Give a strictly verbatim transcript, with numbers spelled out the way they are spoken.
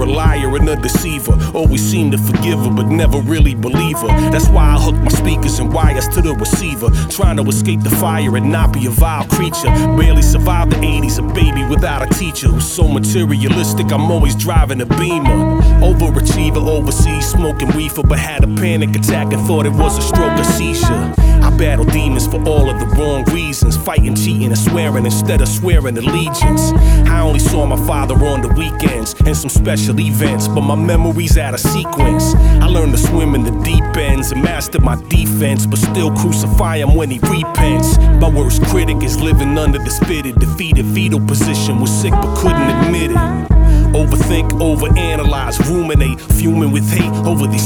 liar and a deceiver. Always seem to forgive her, but never really believe her. That's why I hook my speakers and wires to the receiver, trying to escape the fire and not be a vile creature. Barely survived the eighties, a baby without a teacher who's so materialistic, I'm always driving a Beamer. Overachiever overseas, smoking reefer, but had a panic attack and thought it was a stroke or seizure. I battle demons for all of the wrong reasons, fighting, cheating, and swearing instead of swearing allegiance. I only saw my father on the weekends and some special events, but my memory's out of sequence. I learned to swim in the deep ends and mastered my defense, but still crucify him when he repents. My worst critic is living under the spitted, defeated fetal position, was sick but couldn't admit it. Overthink, overanalyze, ruminate, fuming with hate over these